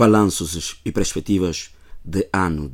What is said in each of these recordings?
Balanços e perspectivas de ano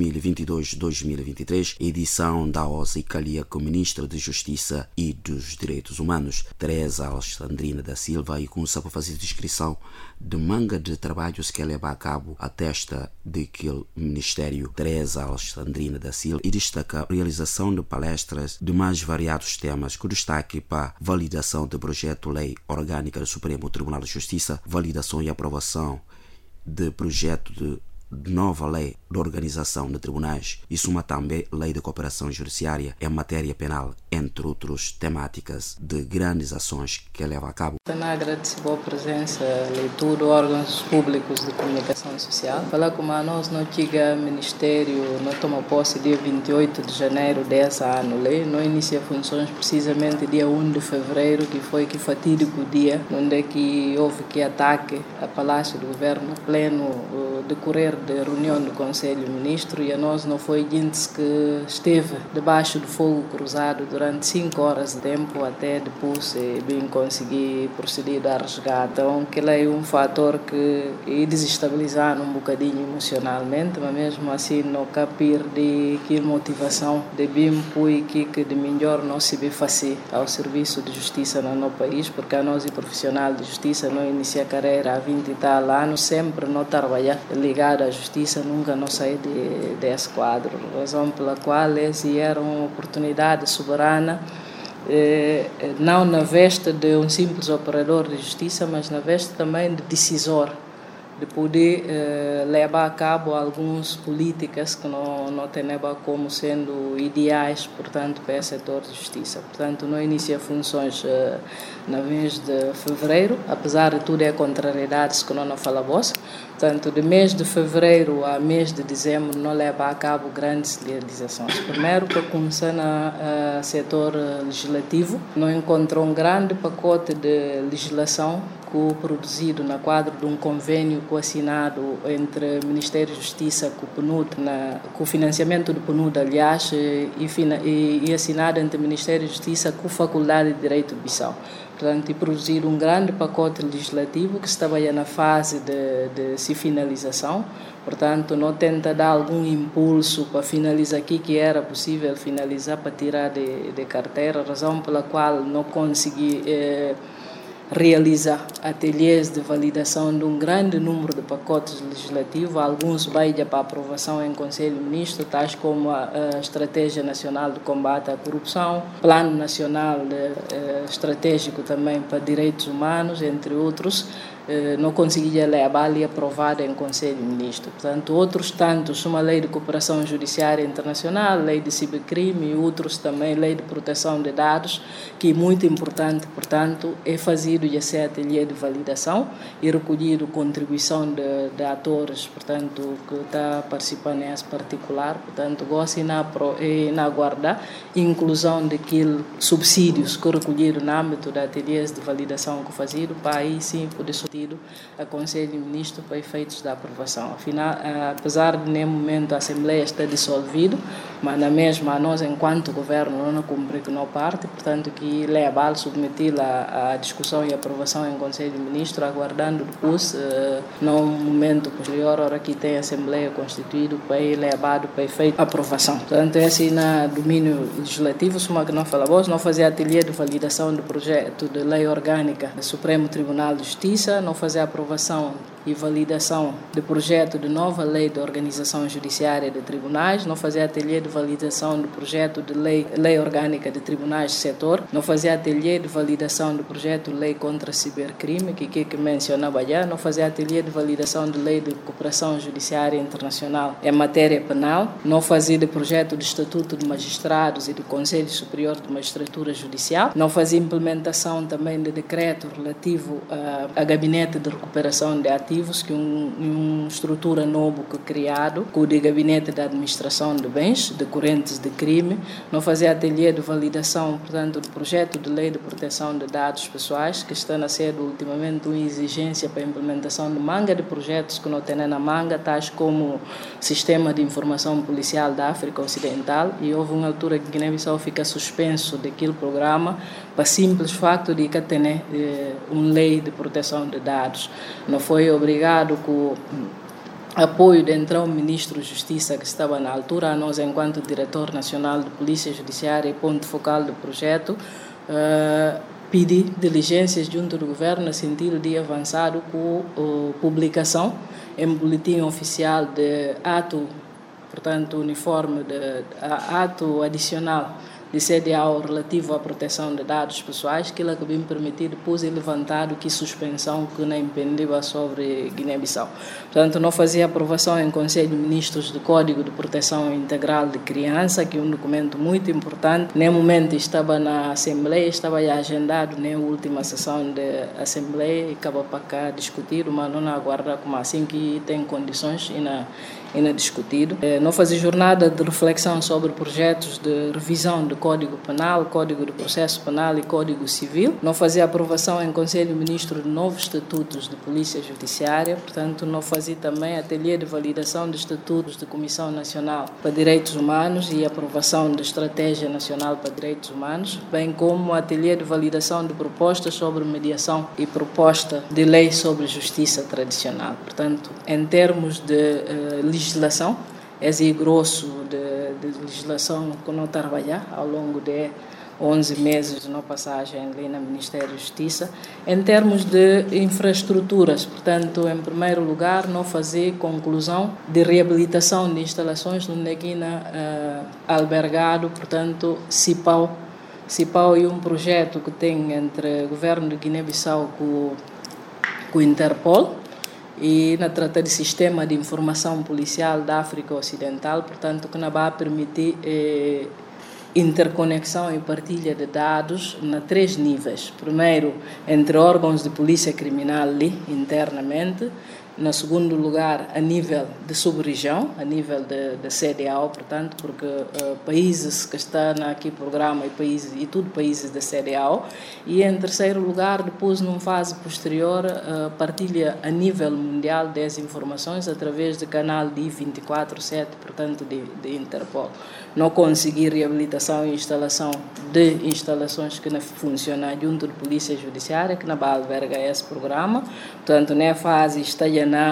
2022-2023, edição da OSA e Calia com a Ministra de Justiça e dos Direitos Humanos, Teresa Alexandrina da Silva, e com para fazer descrição de manga de trabalhos que leva a cabo a testa daquele Ministério, Teresa Alexandrina da Silva, e destaca a realização de palestras de mais variados temas, com destaque para a validação do projeto-lei orgânica do Supremo Tribunal de Justiça, validação e aprovação de projeto de nova lei de organização de tribunais e suma também lei de cooperação judiciária em matéria penal, entre outras temáticas de grandes ações que leva a cabo. Agradeço a presença, leitura de órgãos públicos de comunicação social. Falar com nós não chega Ministério, não toma posse dia 28 de janeiro desse ano, não inicia funções precisamente dia 1 de fevereiro, que foi que fatídico dia, onde é que houve que ataque a Palácio do Governo pleno decorrer de reunião do Conselho de Ministros, e a nós não foi gente que esteve debaixo do fogo cruzado durante 5 horas de tempo até depois bem conseguir proceder a resgate. Então, que é um fator que desestabilizar um bocadinho emocionalmente, mas mesmo assim não capir de que motivação de bem que de melhor não se vê fazer ao serviço de justiça no nosso país, porque a nós, profissional de justiça, não inicia a carreira há 20 e tal anos, sempre não trabalhar ligado à justiça, nunca não sair desse quadro, razão pela qual essa era uma oportunidade soberana, não na veste de um simples operador de justiça, mas na veste também de decisor, de poder levar a cabo algumas políticas que não tem como sendo ideais, portanto, para o setor de justiça. Portanto, não inicia funções no mês de fevereiro, apesar de tudo é contrariedades que não falamos. Portanto, de mês de fevereiro a mês de dezembro não leva a cabo grandes realizações. Primeiro, para começar no setor legislativo, não encontrou um grande pacote de legislação produzido na quadro de um convênio assinado entre o Ministério da Justiça com o PNUD, com o financiamento do PNUD, aliás, e assinado entre o Ministério da Justiça com a Faculdade de Direito de Bissau. Portanto, e produzir um grande pacote legislativo que estava na fase de finalização. Portanto, não tenta dar algum impulso para finalizar aqui que era possível finalizar para tirar de carteira, razão pela qual não consegui realiza ateliês de validação de um grande número de pacotes legislativos, alguns vai para aprovação em Conselho de Ministros, tais como a Estratégia Nacional de Combate à Corrupção, Plano Nacional Estratégico também para Direitos Humanos, entre outros, não conseguia levar e aprovada em Conselho de Ministros. Portanto, outros tantos, uma lei de cooperação judiciária internacional, lei de cibercrime e outros também, lei de proteção de dados, que é muito importante, portanto, é fazido esse ateliê de validação e recolhido contribuição de atores, portanto, que está participando nesse particular, portanto, gosto de aguardar inclusão daqueles subsídios que recolhido no âmbito de ateliês de validação que fazido, para aí sim poder a Conselho de Ministros para efeitos da aprovação. Afinal, apesar de, no momento, a Assembleia estar dissolvida, mas na mesma, nós, enquanto governo, não cumprimos não parte, portanto, que leva submetê-la à discussão e aprovação em Conselho de Ministros, aguardando depois, num momento posterior, hora que tem a Assembleia constituída, para ir levado para efeito da aprovação. Portanto, esse no domínio legislativo, só que não falamos, não fazer ateliê de validação do projeto de lei orgânica do Supremo Tribunal de Justiça, não fazer aprovação e validação do projeto de nova lei de organização judiciária de tribunais, não fazer ateliê de validação do projeto de lei orgânica de tribunais de setor, não fazer ateliê de validação do projeto de lei contra cibercrime, que mencionava já, não fazer ateliê de validação de lei de cooperação judiciária internacional em matéria penal, não fazer de projeto de estatuto de magistrados e do Conselho Superior de Magistratura Judicial, não fazer implementação também de decreto relativo a gabinete de recuperação de ativos, que uma estrutura nova que criado, com o de gabinete de administração de bens decorrentes de crime, não fazer ateliê de validação, portanto, do projeto de lei de proteção de dados pessoais, que está a ser ultimamente uma exigência para a implementação de manga de projetos que não tem na manga, tais como Sistema de Informação Policial da África Ocidental, e houve uma altura que Guiné-Bissau fica suspenso daquele programa, para simples facto de que tem uma lei de proteção de dados. Não foi obrigado com apoio de então o Ministro da Justiça que estava na altura, a nós enquanto Diretor Nacional de Polícia Judiciária e ponto focal do projeto, pedir diligências junto do governo no sentido de avançar com a publicação em boletim oficial de ato, portanto, uniforme, de ato adicional de CDAO relativo à proteção de dados pessoais, que ela que me permitir depois levantar que suspensão que não impediva sobre Guiné-Bissau. Portanto, não fazia aprovação em Conselho de Ministros do Código de Proteção Integral de Criança, que é um documento muito importante. Nem momento estava na Assembleia, estava já agendado na última sessão da Assembleia e acaba para cá discutir, mas não aguarda como assim que tem condições e na discutido. Não fazer jornada de reflexão sobre projetos de revisão do Código Penal, Código de Processo Penal e Código Civil. Não fazer aprovação em Conselho de Ministros de novos estatutos de Polícia Judiciária. Portanto, não fazer também ateliê de validação de estatutos de Comissão Nacional para Direitos Humanos e aprovação da Estratégia Nacional para Direitos Humanos, bem como ateliê de validação de propostas sobre mediação e proposta de lei sobre justiça tradicional. Portanto, em termos de legislação, esse grosso de legislação que não trabalhar ao longo de 11 meses de não passagem ali no Ministério da Justiça. Em termos de infraestruturas, portanto, em primeiro lugar, não fazer conclusão de reabilitação de instalações no Neguina albergado, portanto, CIPAO. CIPAO é um projeto que tem entre o governo de Guiné-Bissau com o Interpol, e na trata de sistema de informação policial da África Ocidental, portanto, que não vai permitir interconexão e partilha de dados na 3 níveis. Primeiro, entre órgãos de polícia criminal ali, internamente. No segundo lugar, a nível de sub-região, a nível de CDAO, portanto, porque países que estão aqui no programa e tudo países da CDAO. E em terceiro lugar, depois, numa fase posterior, partilha a nível mundial das informações através do canal de 24/7, portanto, de Interpol. Não conseguir reabilitação e instalação de instalações que não funcionam junto da Polícia Judiciária, que não vai albergar esse programa. Portanto, na fase está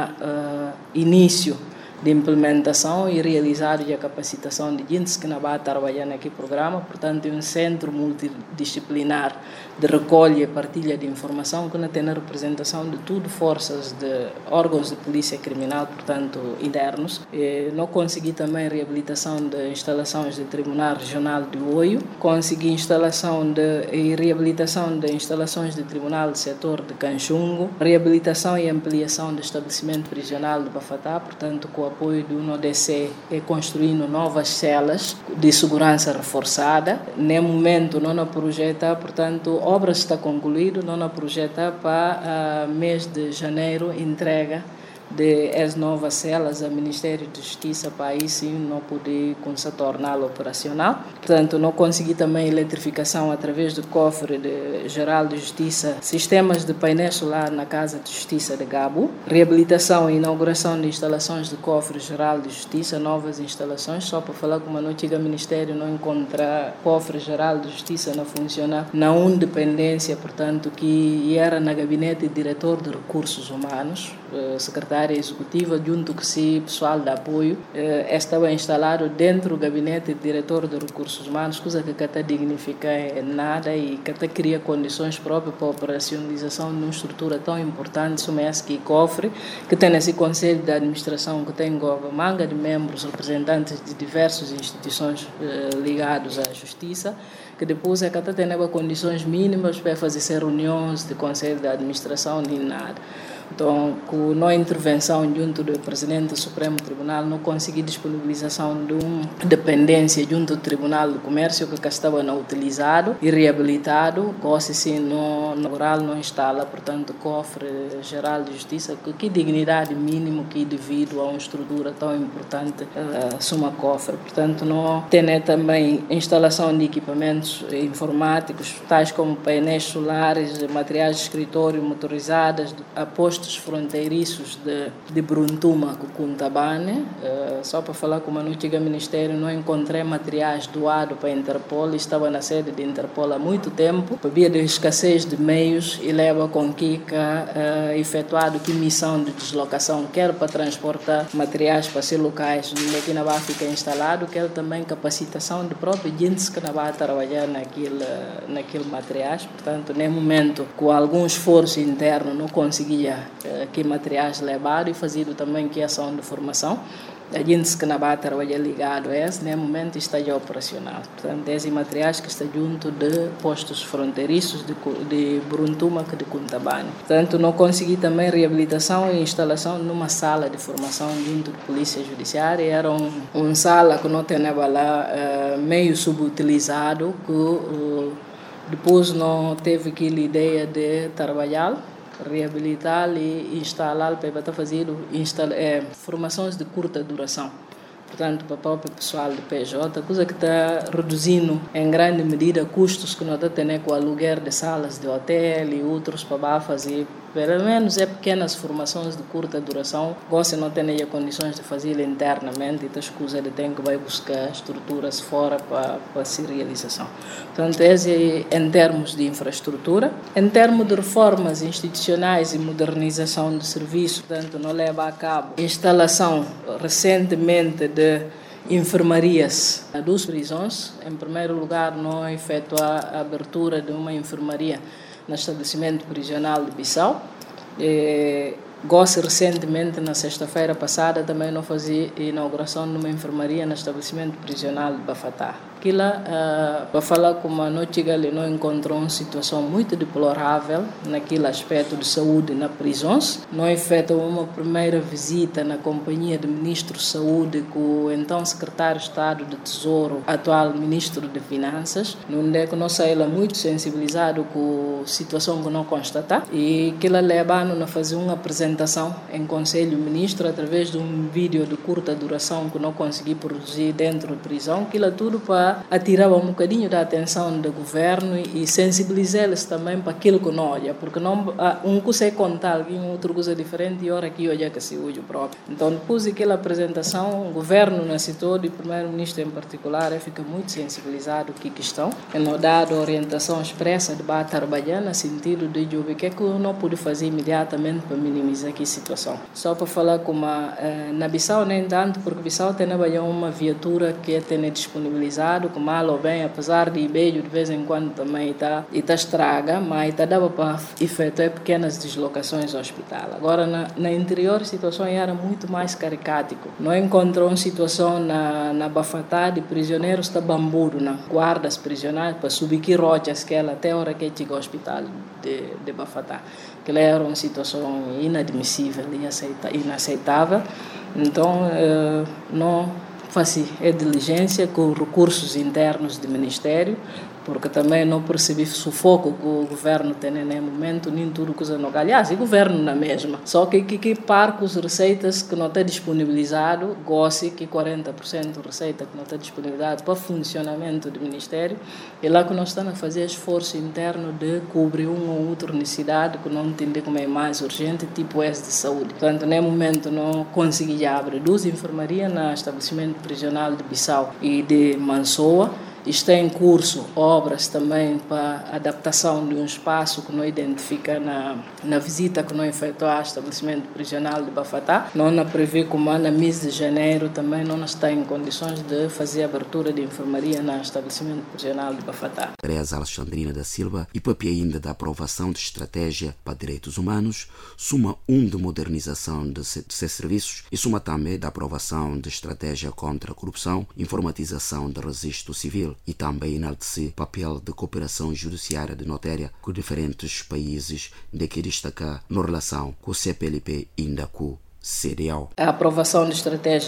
na início de implementação e realizar a capacitação de gente que não vai trabalhar naquele programa. Portanto, é um centro multidisciplinar de recolha e partilha de informação que não tem a representação de tudo, forças de órgãos de polícia criminal, portanto, internos. Não consegui também reabilitação de instalações do Tribunal Regional de Oio, consegui instalação e reabilitação de instalações do Tribunal do Setor de Canchungo, reabilitação e ampliação do estabelecimento prisional de Bafatá, portanto, com o apoio do UNODC, construindo novas celas de segurança reforçada. No momento, não projeta, portanto, obra está concluída, não projeta para mês de janeiro entrega de as novas celas ao Ministério da Justiça para aí sim não poder se torná-lo operacional. Portanto, não consegui também eletrificação através do cofre geral de Justiça, sistemas de painel solar na Casa de Justiça de Gabo, reabilitação e inauguração de instalações do cofre geral de Justiça, novas instalações, só para falar como no antigo Ministério não encontrar cofre geral de Justiça não funciona, na independência, portanto, que era na gabinete de diretor de recursos humanos, secretária executiva, junto com o pessoal de apoio, estava instalado dentro do gabinete de diretor de recursos humanos, coisa que está dignifica nada e que está cria condições próprias para a operacionalização de uma estrutura tão importante como essa que cofre, que tem esse conselho de administração que tem manga de membros, representantes de diversas instituições ligadas à justiça, que depois é que está tendo condições mínimas para fazer reuniões de conselho de administração nem nada. Então, com a intervenção junto do Presidente do Supremo Tribunal, não consegui disponibilização de uma dependência junto do Tribunal do Comércio que estava não utilizado e reabilitado, coisa assim, no rural não instala, portanto, cofre geral de justiça, que dignidade mínima que devido a uma estrutura tão importante suma cofre. Portanto, não tem também instalação de equipamentos informáticos, tais como painéis solares, materiais de escritório motorizadas, aposto postos fronteiriços de Bruntuma com Cuntabane. Só para falar como no antigo Ministério, não encontrei materiais doados para a Interpol, estava na sede de Interpol há muito tempo, havia de escassez de meios e leva com que efetuado que missão de deslocação, quer para transportar materiais para ser locais onde que não vai ficar instalado, quer também capacitação de próprios gente que não vai trabalhar naquele materiais. Portanto, nesse momento, com algum esforço interno, não conseguia que materiais levar e fazido também que ação de formação. A gente que não vai trabalhar ligado a esse, nesse momento está já operacional. Portanto, esses materiais que estão junto de postos fronteiriços de Bruntuma e de Cuntabane. Portanto, não consegui também reabilitação e instalação numa sala de formação junto de Polícia Judiciária. Era uma sala que não tinha lá meio subutilizado, que depois não teve aquela ideia de trabalhar, reabilitar e instalar para fazer formações de curta duração. Portanto, para o próprio pessoal do PJ, coisa que está reduzindo em grande medida custos que nós temos com o aluguer de salas de hotel e outros para fazer. Pelo menos pequenas formações de curta duração, você não tem condições de fazer internamente, então as coisas tem que vai buscar estruturas fora para essa realização. Portanto, esse em termos de infraestrutura. Em termos de reformas institucionais e modernização do serviço, portanto, não leva a cabo instalação recentemente de enfermarias das prisões. Em primeiro lugar, não efetua a abertura de uma enfermaria no estabelecimento prisional de Bissau. Recentemente, na sexta-feira passada, também não fazia inauguração de uma enfermaria no estabelecimento prisional de Bafatá. Aquilo, para falar como a noite não encontrou uma situação muito deplorável naquele aspecto de saúde nas prisões. Não efetuou uma primeira visita na companhia do Ministro de Saúde com o então Secretário de Estado de Tesouro, atual Ministro de Finanças, onde é que nós saímos muito sensibilizados com a situação que não constatar e que leva-nos a fazer uma apresentação em Conselho Ministro através de um vídeo de curta duração que não consegui produzir dentro da prisão, aquilo tudo para atirar um bocadinho da atenção do governo e sensibilizá-los também para aquilo que não olha, porque não, coisa é contar alguém, outra coisa diferente e hora aqui olha que se usa o próprio. Então, depois daquela apresentação, o governo na setor e o primeiro-ministro em particular fica muito sensibilizado com a questão, e não dado orientação expressa de trabalhar no sentido de ver o que é que não pode fazer imediatamente para minimizar aqui a situação. Só para falar como na Bissau, nem tanto, porque Bissau tem uma viatura que tem disponibilizado, com mal ou bem, apesar de beijo de vez em quando também está estraga, mas dava para efetuar pequenas deslocações ao hospital. Agora, na interior, a situação era muito mais caricática. Não encontrou uma situação na Bafatá de prisioneiros da bambudo, na guardas prisionais, para subir que rochas que ela até a hora que chega ao hospital de Bafatá. Que era uma situação inadmissível e inaceitável. Então, não faço diligência com recursos internos do Ministério, porque também não percebi sufoco que o governo tem no momento, nem tudo coisa não. Aliás, o governo na mesma. Só que parco as receitas que não está disponibilizado, goste que 40% de receita que não está disponibilizado para funcionamento do Ministério, é lá que nós estamos a fazer esforço interno de cobrir uma ou outra necessidade que não entender como é mais urgente, tipo esse de saúde. Portanto, no momento não consegui abrir 2 enfermarias no estabelecimento prisional de Bissau e de Mansoa. Está em curso obras também para adaptação de um espaço que não identifica na visita que não efetuou ao estabelecimento prisional de Bafatá. Não prevê como no mês de janeiro também não está em condições de fazer abertura de enfermaria no estabelecimento prisional de Bafatá. Teresa Alexandrina da Silva e papel ainda da aprovação de estratégia para direitos humanos, suma de modernização de seus serviços e suma também da aprovação de estratégia contra a corrupção, informatização do registro civil e também enaltecer o papel de cooperação judiciária de notória com diferentes países de que destacar na relação com o CPLP e ainda com o CDAO. A aprovação de estratégia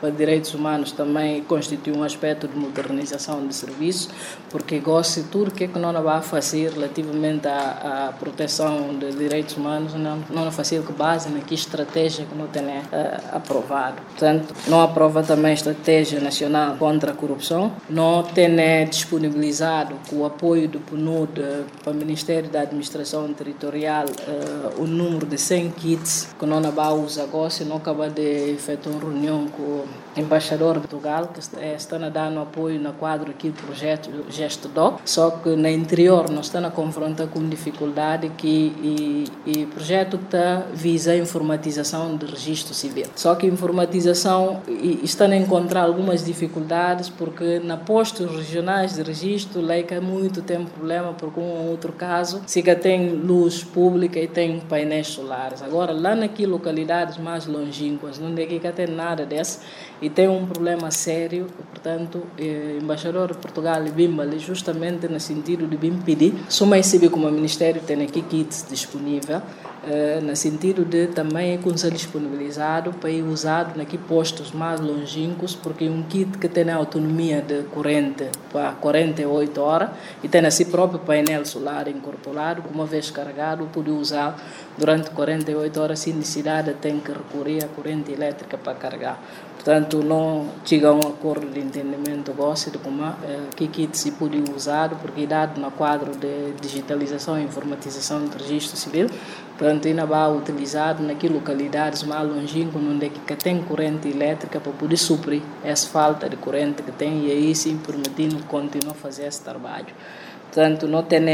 para direitos humanos também constitui um aspecto de modernização de serviço, porque gosta tudo que não vai fazer relativamente à proteção de direitos humanos, não fazer com base na estratégia que não tem aprovado. Portanto, não aprova também a estratégia nacional contra a corrupção, não tem disponibilizado com o apoio do PNUD para o Ministério da Administração Territorial o número de 100 kits que não vai usar agora, não acaba de efetuar uma reunião com o embaixador de Portugal, que está dando apoio no quadro aqui do projeto Gesto Doc, só que no interior nós estamos a confrontar com dificuldade que o projeto está visa a informatização do registro civil. Só que a informatização está a encontrar algumas dificuldades porque na postos regionais de registro lá que há muito tempo problema porque um outro caso se que tem luz pública e tem painéis solares. Agora lá naquelas localidades mais longínquas não é que tem nada desse e tem um problema sério, portanto, o embaixador de Portugal Bimba justamente no sentido de bem pedir, só mais saber como o Ministério tem aqui kits disponível, no sentido de também ser disponibilizado para ir usado naqueles postos mais longínquos, porque um kit que tem a autonomia de 40 para 48 horas e tem assim próprio painel solar incorporado, uma vez carregado, pode usar durante 48 horas sem necessidade tem que recorrer à corrente elétrica para carregar. Portanto, não chega a um acordo de entendimento de como que kit se pode usar, porque dado no quadro de digitalização e informatização do registro civil, portanto, ainda vai utilizado naquelas localidades mais longínquas, onde que tem corrente elétrica para poder suprir essa falta de corrente que tem e aí sim permitindo continuar a fazer esse trabalho. Portanto, não tem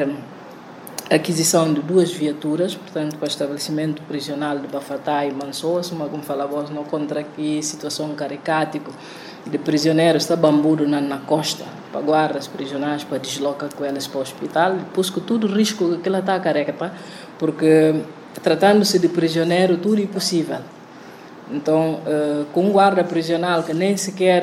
aquisição de 2 viaturas, portanto, para o estabelecimento prisional de Bafatá e Mansoas, como falávamos, não contra que situação caricática de prisioneiros está bambudo na costa, para guardas prisionais, para deslocar com elas para o hospital, depois com todo o risco que ela está careca, porque tratando-se de prisioneiro, tudo é impossível. Então, com um guarda prisional que nem sequer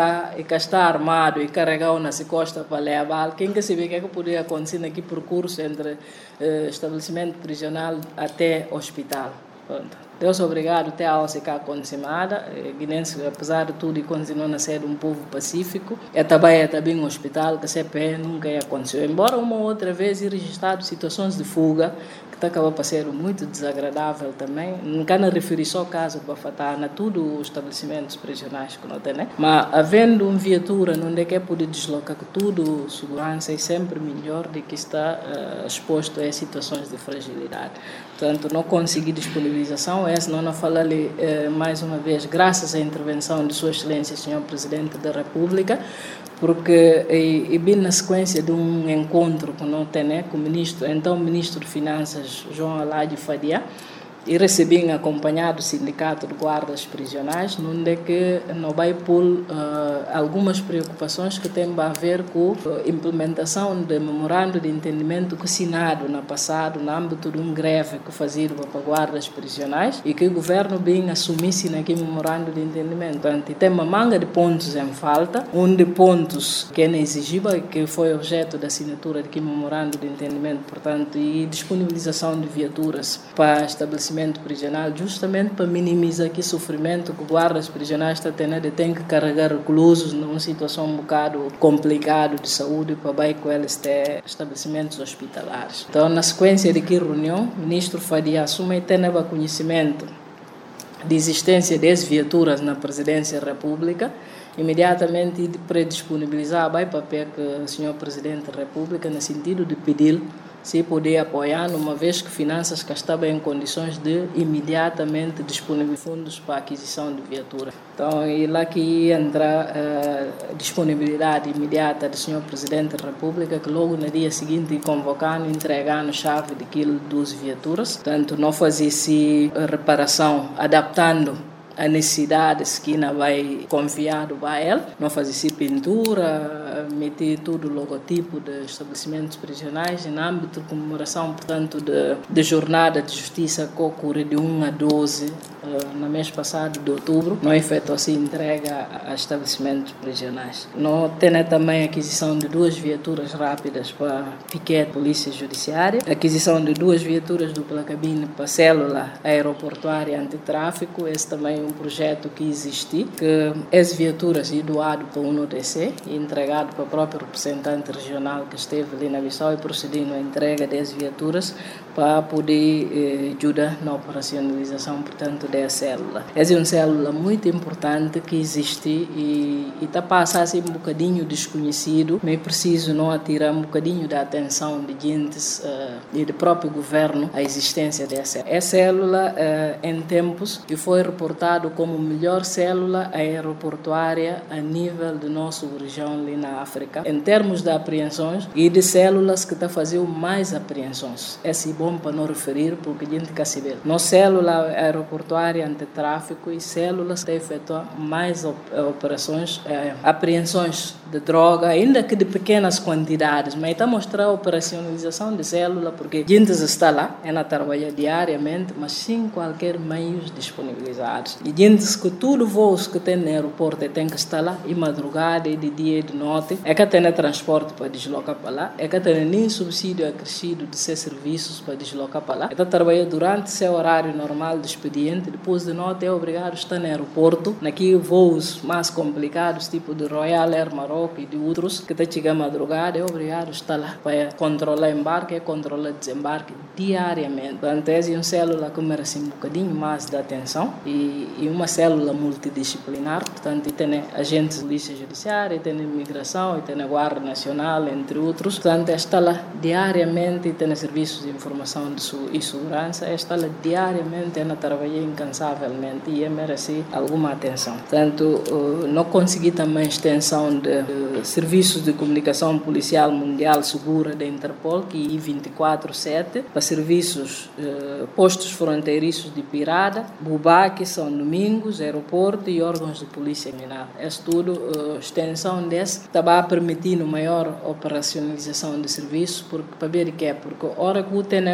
está armado e carregado nas costas para levar, quem que sabe o que poderia acontecer naquele percurso entre estabelecimento prisional até hospital. Pronto. Deus obrigado até a ficar consumada. Guinense, apesar de tudo, continua a ser um povo pacífico. É também um hospital que CPE nunca aconteceu. Embora uma ou outra vez registrado situações de fuga, que acaba por ser muito desagradável também. Não quero referir só ao caso de Bafatá, na tudo os estabelecimentos prisionais que não tem, né? Mas havendo uma viatura onde é que poder deslocar com tudo, segurança é sempre melhor do que estar exposto a situações de fragilidade. Portanto, não consegui disponibilização, não falo mais uma vez, graças à intervenção de Sua Excelência, Sr. Presidente da República, porque e bem na sequência de um encontro que não tem, com o Ministro de Finanças, João Aládio Fadia, e recebi acompanhado do Sindicato de Guardas Prisionais, onde é que não vai por algumas preocupações que têm a ver com a implementação do memorando de entendimento que o Senado, no passado, no âmbito de um greve que fazia para guardas prisionais, e que o governo bem assumisse naquele memorando de entendimento. Portanto, tem uma manga de pontos em falta, um de pontos que é exigível, que foi objeto da assinatura daquele memorando de entendimento, portanto, e disponibilização de viaturas para estabelecimento prisional, justamente para minimizar o sofrimento que guardas prisionais estão tendo de ter que carregar reclusos numa situação um bocado complicada de saúde para baixo com eles ter estabelecimentos hospitalares. Então, na sequência de que reunião, o ministro Fadia assume e tem conhecimento de existência de viaturas na Presidência da República, imediatamente predisponibilizar o papel que o senhor Presidente da República no sentido de pedir se poder apoiar, uma vez que finanças que estavam em condições de imediatamente disponibilizar fundos para a aquisição de viatura. Então, e lá que entra a disponibilidade imediata do senhor Presidente da República, que logo no dia seguinte convocando, entregando chave daquilo 2 viaturas. Portanto, não fazer-se reparação, adaptando a necessidades que ainda vai confiado a ele, não fazer-se pintura, meter todo o logotipo de estabelecimentos prisionais em âmbito de comemoração, portanto, de jornada de justiça que ocorre de 1 a 12 no mês passado de outubro, não efetuou-se entrega a estabelecimentos prisionais. Não tem também a aquisição de 2 viaturas rápidas para piquete Polícia Judiciária, aquisição de 2 viaturas dupla cabine para célula aeroportuária antitráfico. Esse também é um projeto que existe, que as viaturas é doado para o UNODC e entregado para o próprio representante regional que esteve ali na Bissau e procedindo a entrega das viaturas para poder ajudar na operacionalização, portanto, da célula. Essa é uma célula muito importante que existe e está passando assim um bocadinho desconhecido, mas preciso não atirar um bocadinho da atenção de gentes e do próprio governo a existência dessa célula. Essa célula, em tempos, foi reportado como a melhor célula aeroportuária a nível da nossa região ali na África, em termos de apreensões e de células que está fazendo mais apreensões. Esse é bom para não referir, porque a gente quer saber. Nossa célula aeroportuária antitráfico e células que efetuam mais operações, apreensões de droga, ainda que de pequenas quantidades, mas está a mostrar a operacionalização de célula, porque a gente está lá, a trabalhar diariamente, mas sem qualquer meios disponibilizados. E gente que tudo voos que tem no aeroporto tem que estar lá, e madrugada, e de dia e de noite, é que tem transporte para deslocar para lá, é que tem nem subsídio acrescido de seus serviços para deslocar para lá, é que trabalha durante seu horário normal de expediente, depois de noite é obrigado a estar no aeroporto, naqueles voos mais complicados, tipo de Royal Air Maroc e de outros, que está chegando madrugada, é obrigado a estar lá para controlar embarque e controlar desembarque diariamente. Portanto, essa é uma célula que merece um bocadinho mais de atenção e uma célula multidisciplinar, portanto, e tem agentes de polícia judiciária, tem imigração, e tem a Guarda Nacional, entre outros. Portanto, está lá diariamente e tem serviços de informação e segurança, está lá diariamente e trabalha incansavelmente e merece alguma atenção. Portanto, não consegui também extensão de serviços de comunicação policial mundial segura da Interpol, que é 24/7, para serviços postos fronteiriços de Pirada, Bubaque, São Domingos, aeroporto e órgãos de polícia criminal. É tudo extensão desse, está permitindo maior operacionalização de serviços, para ver o que é, porque a hora que tem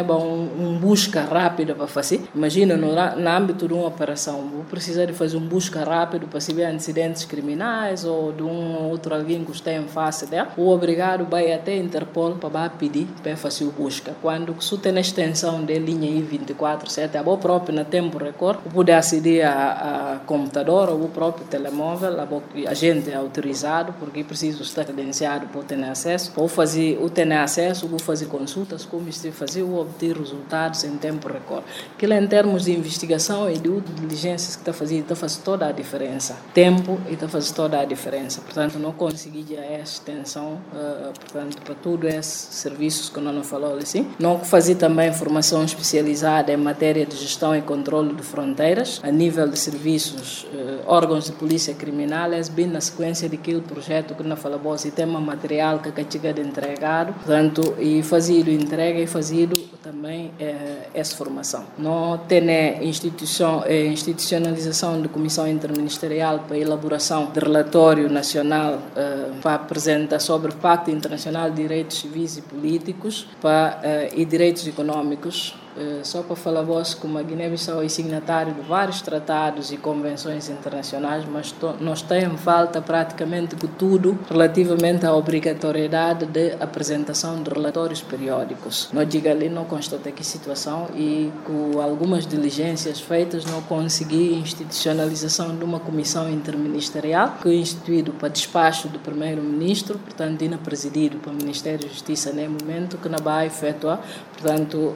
busca rápida para fazer, imagina no âmbito de uma operação, vou precisar de fazer busca rápido para saber incidentes criminais ou de outro alguém que está em face dela, o obrigado vai até a Interpol para pedir para fazer a busca. Quando se tem a extensão da linha I24/7, a própria na tempo recorde, pode aceder a computador ou o próprio telemóvel, a gente é autorizado, porque preciso estar credenciado para ter acesso, ou ter acesso, ou fazer consultas, como se fazer ou obter resultados em tempo recorde. Aquilo em termos de investigação e de diligências que está fazendo toda a diferença. Tempo e está fazendo toda a diferença. Portanto, não consegui a extensão, portanto, para todos esses serviços que não falou assim. Não fazer também formação especializada em matéria de gestão e controle de fronteiras, a nível de serviços, órgãos de polícia criminal, é bem na sequência daquele projeto que não falou, se tem um material que chega de entregado, portanto, e fazer entrega e fazer também essa formação. Não tem institucionalização de comissão interministerial para elaboração de relatório nacional para apresentar sobre o Pacto Internacional de Direitos Civis e Políticos e Direitos Econômicos. Só para falar vos, como a Guiné-Bissau é signatário de vários tratados e convenções internacionais, mas nós temos falta praticamente de tudo relativamente à obrigatoriedade de apresentação de relatórios periódicos. Nós diga ali não constata que situação e com algumas diligências feitas não consegui institucionalização de uma comissão interministerial que é instituído para despacho do primeiro-ministro, portanto, ainda presidido pelo Ministério da Justiça no momento que não vai efetuar, portanto,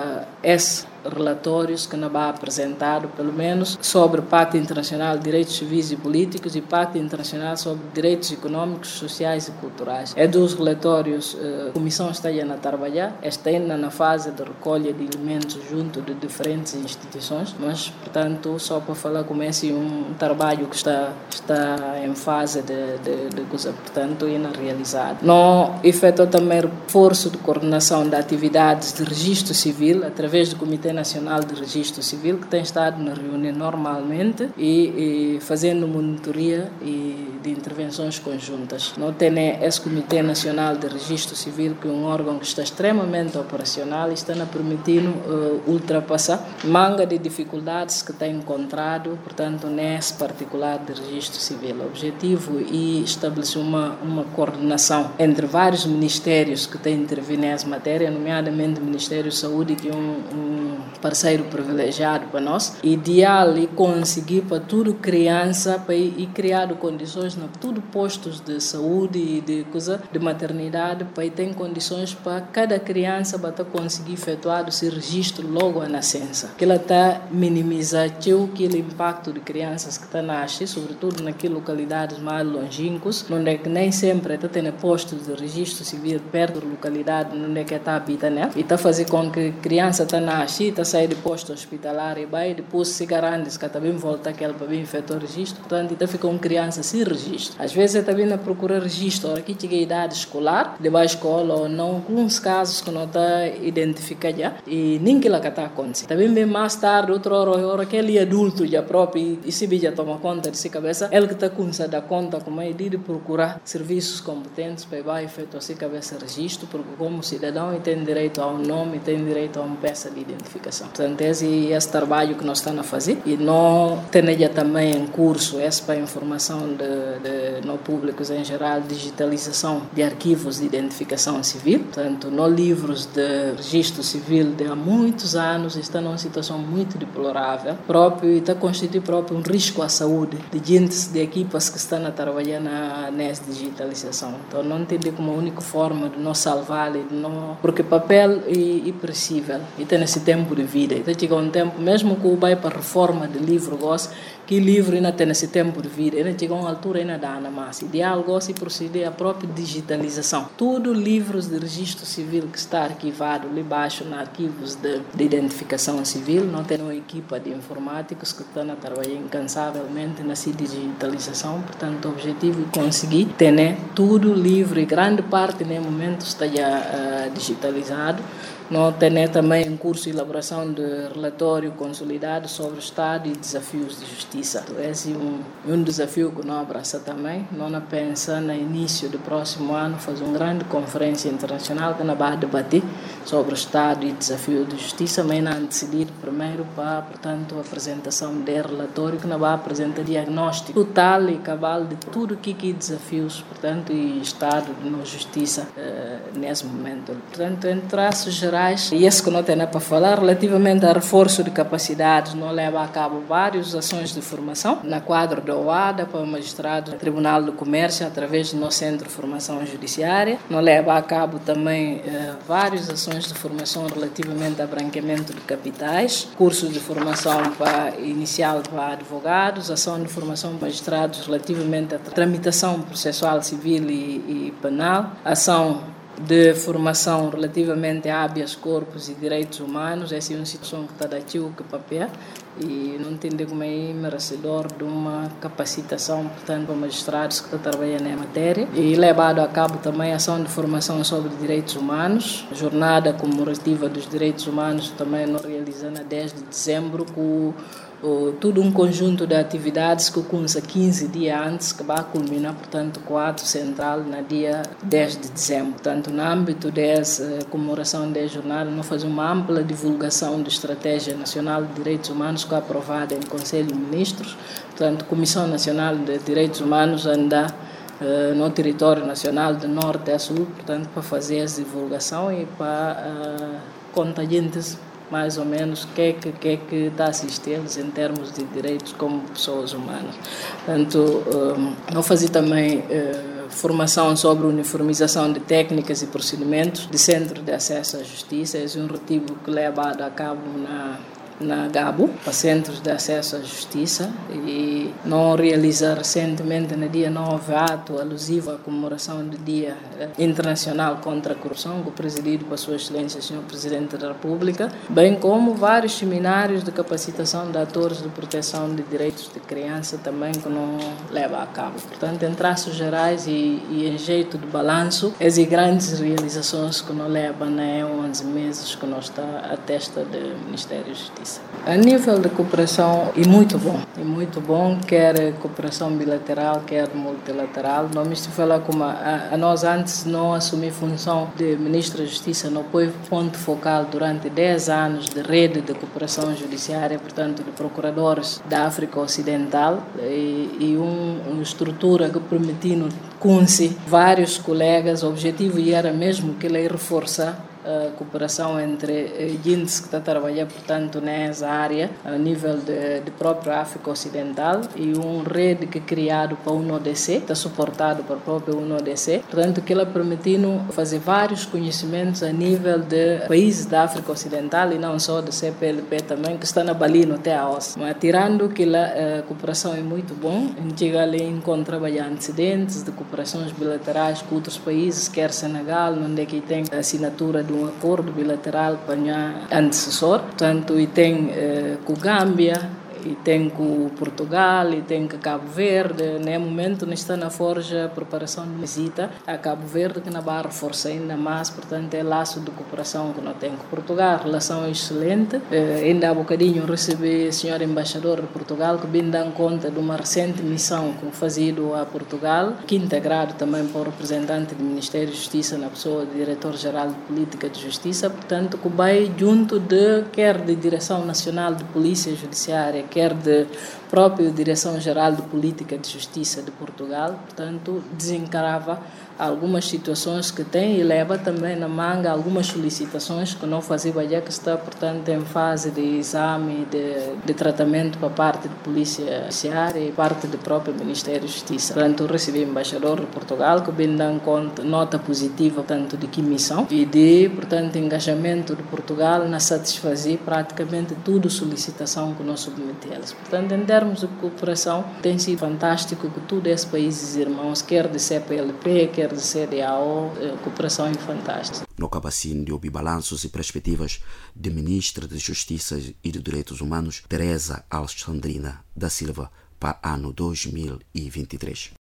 esses relatórios que não vai apresentado, pelo menos, sobre o Pacto Internacional de Direitos Civis e Políticos e Pacto Internacional sobre Direitos Econômicos, Sociais e Culturais. É dos relatórios, a Comissão está a trabalhar, está ainda na fase de recolha de elementos junto de diferentes instituições, mas, portanto, só para falar como esse um trabalho que está em fase de coisa, portanto, ainda realizado. Não efetua também reforço de coordenação de atividades de registro civil através do Comitê Nacional de Registro Civil, que tem estado na reunião normalmente e fazendo monitoria e de intervenções conjuntas. Não tem esse Comitê Nacional de Registro Civil, que é um órgão que está extremamente operacional e está permitindo ultrapassar manga de dificuldades que tem encontrado, portanto, nesse particular de registro civil. O objetivo é estabelecer uma coordenação entre vários ministérios que têm intervindo nessa matéria, nomeadamente o Ministério da Saúde, que é um parceiro privilegiado para nós. Ideal e conseguir para tudo criança e criar condições na tudo postos de saúde e de maternidade para ter condições para cada criança para conseguir efetuar esse registro logo à nascença. Que ela está minimizando aquele impacto de crianças que estão nascendo, sobretudo naquelas localidades mais longínquas, onde é que nem sempre está tendo postos de registro civil perto da localidade onde é que está habita, né? E está fazendo com que a criança está nascendo, está saindo de posto hospitalar e vai depois se garante que está bem volta aquela para bem efetuar o registro, portanto, está ficando criança sem registro. Às vezes está vindo a procurar registro, aqui chega a idade escolar, de baixa escola ou não, alguns casos que não está identificado já, e nem que ela está acontecendo. Também bem mais tarde, outra hora, aquele adulto já próprio, e se já toma conta de si cabeça, ele que está com essa da conta como é de procurar serviços competentes para vai efetuar si cabeça registro, porque como cidadão tem direito a um nome, tem direito a uma peça de identificação. Portanto, esse trabalho que nós estamos a fazer, e não tem já também em curso, essa para a informação de no públicos em geral, digitalização de arquivos de identificação civil, portanto, no livros de registro civil de há muitos anos, está numa situação muito deplorável, próprio, e está constituindo próprio um risco à saúde de gente, de equipas que estão a trabalhar nessa digitalização. Então, não entender como a única forma de não salvar, porque papel é impossível, e tem esse tempo de vida. Então, chega um tempo, mesmo que o vai para a reforma de livro, que livro ainda tem esse tempo de vida, ainda chega uma altura ainda dá na massa. Ideal gosta de proceder à própria digitalização. Tudo livros de registro civil que está arquivado ali baixo nos arquivos de identificação civil, não tem uma equipa de informáticos que estão a trabalhar incansavelmente nessa digitalização. Portanto, o objetivo é conseguir ter tudo livre, e grande parte no momento está já digitalizado. Não tem também um curso de elaboração de relatório consolidado sobre o estado e desafios de justiça. Então, esse é um desafio que nós abraçamos também. Nós pensamos, no início do próximo ano, fazer uma grande conferência internacional que nós vamos debater sobre o estado e desafios de justiça, mas nós decidir primeiro para, portanto, a apresentação do relatório, que nós vamos apresentar diagnóstico total e cabal de tudo o que é desafios, portanto, e estado de justiça nesse momento. Portanto, em traços gerais, e esse que não tem para falar, relativamente ao reforço de capacidades, não leva a cabo várias ações de formação, na quadro da OADA, para o magistrado do Tribunal do Comércio, através do nosso Centro de Formação Judiciária. Não leva a cabo também várias ações de formação relativamente ao branqueamento de capitais, cursos de formação inicial para advogados, ação de formação para magistrados relativamente à tramitação processual civil e penal, ação de formação relativamente a habeas corpus e direitos humanos. Essa é uma situação que está dando que papel e não entendo como é merecedor de uma capacitação, portanto, para magistrados que estão trabalhando na matéria. E levado a cabo também a ação de formação sobre direitos humanos, jornada comemorativa dos direitos humanos também nós realizamos a 10 de dezembro, com tudo um conjunto de atividades que começa 15 dias antes, que vai culminar, portanto, com o ato central no dia 10 de dezembro. Portanto, no âmbito dessa comemoração da jornada, nós fazemos uma ampla divulgação da Estratégia Nacional de Direitos Humanos, que é aprovada em Conselho de Ministros. Portanto, a Comissão Nacional de Direitos Humanos anda no território nacional de norte a sul, portanto, para fazer essa divulgação e para contagiantes mais ou menos o que é que está a assistir-los em termos de direitos como pessoas humanas. Portanto, não fazer também formação sobre uniformização de técnicas e procedimentos de Centro de Acesso à Justiça. Esse é um retivo que é levado a cabo na Gabo, para centros de acesso à justiça, e não realizar recentemente, no dia 9, ato alusivo à comemoração do Dia Internacional contra a Corrupção, presidido por Sua Excelência, Sr. Presidente da República, bem como vários seminários de capacitação de atores de proteção de direitos de criança também que não leva a cabo. Portanto, em traços gerais e em jeito de balanço, as grandes realizações que não leva, né, 11 meses que nós está à testa do Ministério da Justiça. A nível de cooperação, é muito bom, quer cooperação bilateral, quer multilateral. Não me falar como a nós antes não assumir função de Ministro da Justiça, não foi ponto focal durante 10 anos de rede de cooperação judiciária, portanto, de procuradores da África Ocidental e uma estrutura que permitiu conhecer vários colegas. O objetivo era mesmo que ele reforçar a cooperação entre gente que está a trabalhar, portanto, nessa área, a nível de própria África Ocidental, e uma rede que é criado para o UNODC, está suportado para a própria UNODC, portanto, que ela permitiu fazer vários conhecimentos a nível de países da África Ocidental e não só do CPLP também, que está na Balino até a OSCE. Mas tirando que a cooperação é muito bom, a gente chega ali em trabalhar antecedentes de cooperações bilaterais com outros países, quer Senegal, onde é que tem a assinatura de um acordo bilateral para o antecessor, portanto, e tem com Gâmbia, e tem com Portugal, e tem com Cabo Verde. No momento, nós está na forja a preparação de visita a Cabo Verde, que na barra reforça ainda mais, portanto, é laço de cooperação que nós temos com Portugal. A relação é excelente. Ainda há bocadinho recebi o senhor embaixador de Portugal, que vem dar conta de uma recente missão que fazido a Portugal, que é integrado também por representante do Ministério da Justiça, na pessoa do Diretor-Geral de Política de Justiça, portanto, que vai junto quer de Direção Nacional de Polícia Judiciária, quer de própria Direção-Geral de Política de Justiça de Portugal, portanto, desencarava algumas situações que tem e leva também na manga algumas solicitações que não fazia já que está, portanto, em fase de exame de tratamento para parte da Polícia Judiciária e parte do próprio Ministério da Justiça. Portanto, recebi o embaixador de Portugal que vem dando conta, nota positiva, portanto, de que missão e de, portanto, engajamento de Portugal na satisfazer praticamente toda a solicitação que nós submetemos. Portanto, em termos de cooperação, tem sido fantástico que todos esses países irmãos, quer de CPLP, quer de CDAO, a cooperação é fantástica. No Cabacine de ouvir balanços e perspectivas de Ministra de Justiça e de Direitos Humanos, Teresa Alexandrina da Silva, para ano 2023.